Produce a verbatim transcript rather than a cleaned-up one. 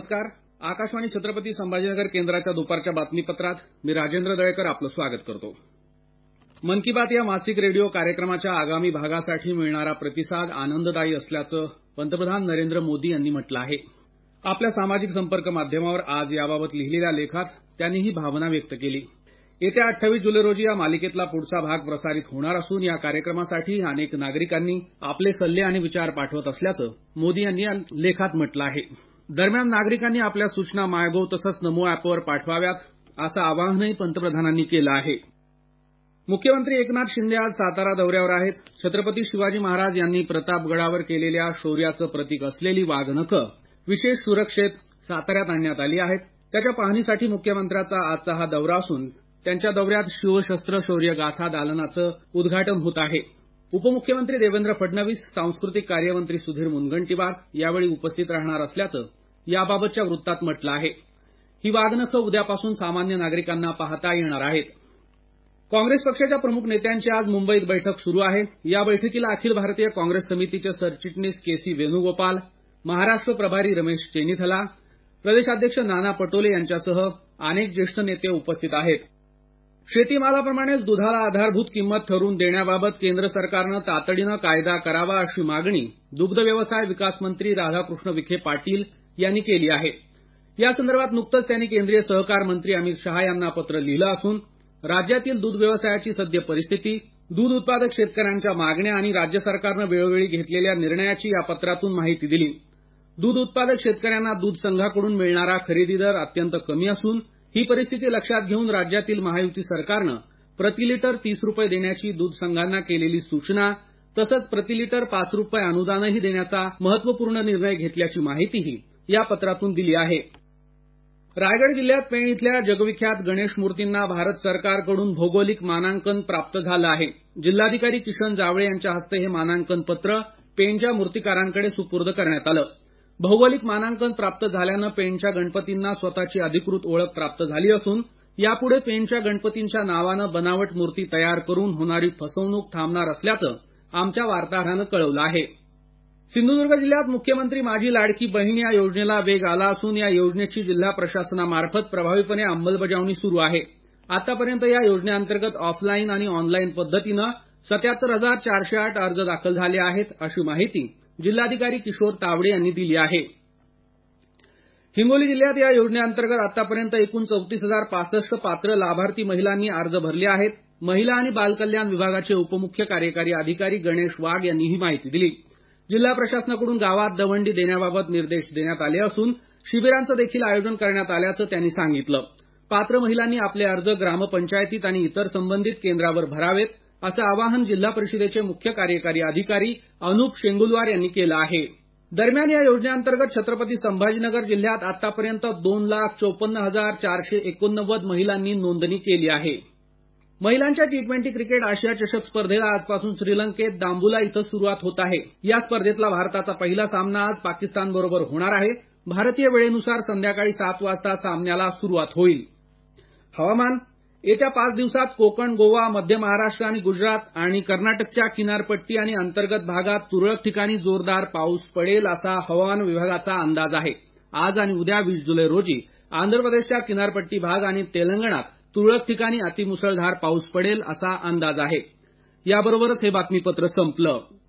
नमस्कार. आकाशवाणी छत्रपती संभाजीनगर केंद्राच्या दुपारच्या बातमीपत्रात मी राजेंद्र दळेकर आपलं स्वागत करतो. मन की बात या मासिक रेडिओ कार्यक्रमाच्या आगामी भागासाठी मिळणारा प्रतिसाद आनंददायी असल्याचं पंतप्रधान नरेंद्र मोदी यांनी म्हटलं आहे. आपल्या सामाजिक संपर्क माध्यमावर आज याबाबत लिहिलेल्या लेखात त्यांनी ही भावना व्यक्त केली. येत्या अठ्ठावीस जुलै रोजी या मालिकेतला पुढचा भाग प्रसारित होणार असून या कार्यक्रमासाठी अनेक नागरिकांनी आपले सल्ले आणि विचार पाठवत असल्याचं मोदी यांनी या लेखात म्हटलं आहे. दरम्यान नागरिकांनी आपल्या सूचना मायगोव तसंच नमो अॅपवर पाठवाव्यात असं आवाहनही पंतप्रधानांनी केलं आहे. मुख्यमंत्री एकनाथ शिंदे आज सातारा दौऱ्यावर आहेत. छत्रपती शिवाजी महाराज यांनी प्रतापगडावर केलेल्या शौर्याचं प्रतीक असलेली वाघनखं विशेष सुरक्षेत साताऱ्यात आणण्यात आली आहेत. त्याच्या पाहणीसाठी मुख्यमंत्र्यांचा आजचा हा दौरा असून त्यांच्या दौऱ्यात शिवशस्त्र शौर्य गाथा दालनाचं उद्घाटन होत आहे. उपमुख्यमंत्री देवेंद्र फडणवीस, सांस्कृतिक कार्यमंत्री सुधीर मुनगंटीवार यावेळी उपस्थित राहणार असल्याचं याबाबतच्या वृत्तात म्हटलं आहे. ही वाघनखं उद्यापासून सामान्य नागरिकांना पाहता येणार आहेत. काँग्रेस पक्षाच्या प्रमुख नेत्यांची आज मुंबईत बैठक सुरू आहे. या बैठकीला अखिल भारतीय काँग्रेस समितीचे सरचिटणीस के सी वेणुगोपाल, महाराष्ट्र प्रभारी रमेश चेन्नीथला, प्रदेशाध्यक्ष नाना पटोले यांच्यासह अनेक ज्येष्ठ नेते उपस्थित आहेत. शेतीमालाप्रमाणेच दुधाला आधारभूत किंमत ठरवून देण्याबाबत केंद्र सरकारनं तातडीनं कायदा करावा अशी मागणी दुग्ध व्यवसाय विकास मंत्री राधाकृष्ण विखे पाटील यांनी केली आहे. यासंदर्भात नुकतंच त्यांनी केंद्रीय सहकार मंत्री अमित शहा यांना पत्र लिहिलं असून राज्यातील दूध व्यवसायाची सद्य परिस्थिती, दूध उत्पादक शेतकऱ्यांच्या मागण्या आणि राज्य सरकारनं वेळोवेळी घेतलेल्या निर्णयाची या पत्रातून माहिती दिली. दूध उत्पादक शेतकऱ्यांना दूध संघाकडून मिळणारा खरेदी दर अत्यंत कमी असून ही परिस्थिती लक्षात घेऊन राज्यातील महायुती सरकारनं प्रति लिटर तीस रुपये देण्याची दूध संघांना केलेली सूचना तसंच प्रति लिटर पाच रुपये अनुदानही देण्याचा महत्वपूर्ण निर्णय घेतल्याची माहितीही या पत्रातून दिली आहे. रायगड जिल्ह्यात पेण इथल्या जगविख्यात गणेश मूर्तींना भारत सरकारकडून भौगोलिक मानांकन प्राप्त झालं आहे. जिल्हाधिकारी किशन जावळे यांच्या हस्ते हे मानांकन पत्र पेणच्या मूर्तिकारांकडे सुपूर्द करण्यात आलं. भौगोलिक मानांकन प्राप्त झाल्यानं पेणच्या गणपतींना स्वतःची अधिकृत ओळख प्राप्त झाली असून यापुढे पेणच्या गणपतींच्या नावानं बनावट मूर्ती तयार करून होणारी फसवणूक थांबणार असल्याचं आमच्या वार्ताहरानं कळवलं आहे. सिंधुदुर्ग जिल्ह्यात मुख्यमंत्री माझी लाडकी बहीण या योजनेला वेग आला असून या योजनेची जिल्हा प्रशासनामार्फत प्रभावीपणे अंमलबजावणी सुरू आहे. आतापर्यंत या योजनेअंतर्गत ऑफलाईन आणि ऑनलाईन पद्धतीनं सत्याहत्तर हजार चारशे आठ अर्ज दाखल झाले आहेत अशी माहिती जिल्हाधिकारी किशोर तावडे यांनी दिली आहे. हिंगोली जिल्ह्यात या योजनेअंतर्गत आतापर्यंत एकूण चौतीस हजार पासष्ट पात्र लाभार्थी महिलांनी अर्ज भरले आहेत. महिला आणि बालकल्याण विभागाचे उपमुख्य कार्यकारी अधिकारी गणेश वाघ यांनी ही माहिती दिली. जिल्हा प्रशासनाकडून गावात दवंडी देण्याबाबत निर्देश देण्यात आले असून शिबिरांचं देखील आयोजन करण्यात आल्याचं त्यांनी सांगितलं. पात्र महिलांनी आपले अर्ज ग्रामपंचायतीत आणि इतर संबंधित केंद्रावर भरावेत असं आवाहन जिल्हा परिषदेचे मुख्य कार्यकारी अधिकारी अनुप शेंगुलवार यांनी केलं आहे. दरम्यान या योजनेअंतर्गत छत्रपती संभाजीनगर जिल्ह्यात आतापर्यंत दोन लाख चौपन्न हजार चारशे एकोणनव्वद महिलांनी नोंदणी केली आहे. महिलांच्या टी ट्वेंटी क्रिकेट आशिया चषक स्पर्धेला आजपासून श्रीलंकेत दांबुला इथं सुरुवात होत आहे. या स्पर्धेतला भारताचा पहिला सामना आज पाकिस्तानबरोबर होणार आहे. भारतीय वेळेनुसार संध्याकाळी सात वाजता सामन्याला सुरुवात होईल. हवामान. येत्या पाच दिवसात कोकण, गोवा, मध्य महाराष्ट्र आणि गुजरात आणि कर्नाटकच्या किनारपट्टी आणि अंतर्गत भागात तुरळक ठिकाणी जोरदार पाऊस पडेल असा हवामान विभागाचा अंदाज आहे. आज आणि उद्या वीस जुलै रोजी आंध्र प्रदेशच्या किनारपट्टी भाग आणि तेलंगणात तुरळक ठिकाणी अतिमुसळधार पाऊस पडेल असा अंदाज आहे. याबरोबरच हे बातमीपत्र संपलं.